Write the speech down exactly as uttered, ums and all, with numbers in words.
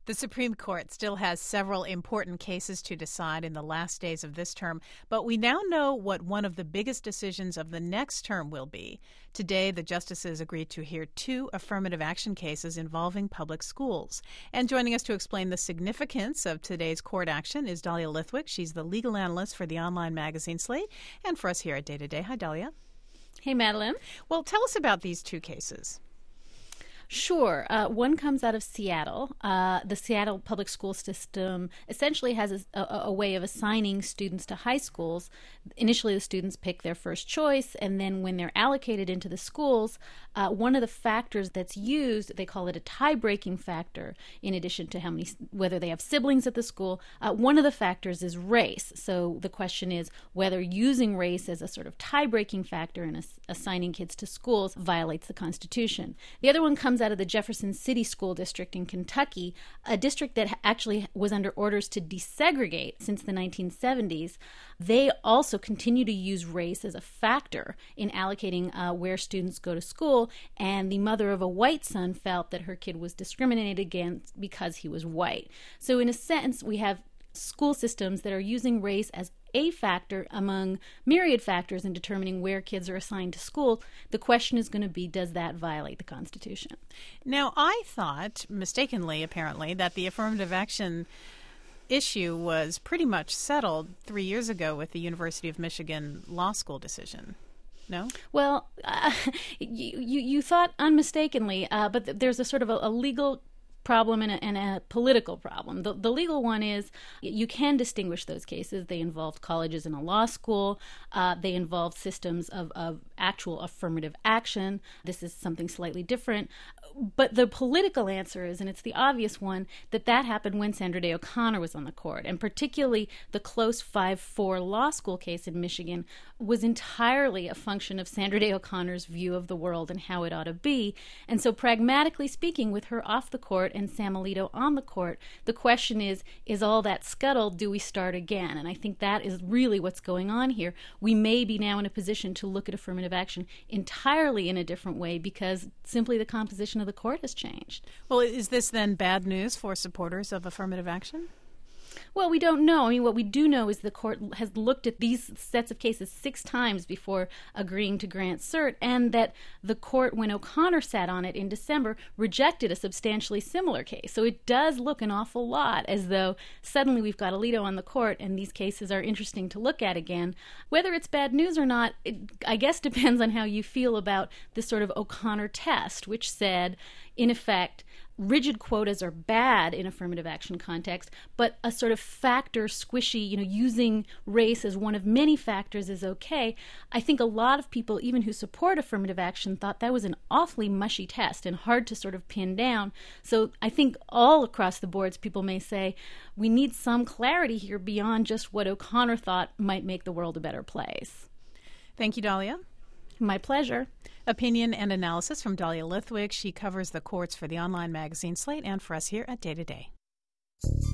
The Supreme Court still has several important cases to decide in the last days of this term, but we now know what one of the biggest decisions of the next term will be. Today, the justices agreed to hear two affirmative action cases involving public schools. And joining us to explain the significance of today's court action is Dahlia Lithwick. She's the legal analyst for the online magazine Slate, and for us here at Day to Day. Hi, Dahlia. Hey, Madeline. Well, tell us about these two cases. Sure. Uh, one comes out of Seattle. Uh, the Seattle public school system essentially has a, a, a way of assigning students to high schools. Initially, the students pick their first choice, and then when they're allocated into the schools, uh, one of the factors that's used, they call it a tie-breaking factor, in addition to how many, whether they have siblings at the school. Uh, one of the factors is race. So the question is whether using race as a sort of tie-breaking factor in ass- assigning kids to schools violates the Constitution. The other one comes out of the Jefferson City School District in Kentucky, a district that actually was under orders to desegregate since the nineteen seventies. They also continue to use race as a factor in allocating uh, where students go to school, and the mother of a white son felt that her kid was discriminated against because he was white. So in a sense, we have school systems that are using race as a factor among myriad factors in determining where kids are assigned to school. The question is going to be, does that violate the Constitution? Now, I thought, mistakenly apparently, that the affirmative action issue was pretty much settled three years ago with the University of Michigan Law School decision. No? Well, uh, you, you, you thought unmistakenly, uh, but th- there's a sort of a, a legal problem and a, and a political problem. The, the legal one is you can distinguish those cases. They involved colleges and a law school. Uh, they involved systems of, of actual affirmative action. This is something slightly different. But the political answer is, and it's the obvious one, that that happened when Sandra Day O'Connor was on the court. And particularly the close five four law school case in Michigan was entirely a function of Sandra Day O'Connor's view of the world and how it ought to be. And so pragmatically speaking, with her off the court and Sam Alito on the court, the question is, is all that scuttled? Do we start again? And I think that is really what's going on here. We may be now in a position to look at affirmative action entirely in a different way because simply the composition of the court has changed. Well, is this then bad news for supporters of affirmative action? Well, we don't know. I mean, what we do know is the court has looked at these sets of cases six times before agreeing to grant cert, and that the court, when O'Connor sat on it in December, rejected a substantially similar case. So it does look an awful lot as though suddenly we've got Alito on the court and these cases are interesting to look at again. Whether it's bad news or not, it, I guess depends on how you feel about this sort of O'Connor test, which said, in effect, rigid quotas are bad in affirmative action context, but a sort of factor, squishy, you know, using race as one of many factors is okay. I think a lot of people, even who support affirmative action, thought that was an awfully mushy test and hard to sort of pin down. So I think all across the boards, people may say, we need some clarity here beyond just what O'Connor thought might make the world a better place. Thank you, Dahlia. My pleasure. Opinion and analysis from Dahlia Lithwick. She covers the courts for the online magazine Slate and for us here at Day to Day.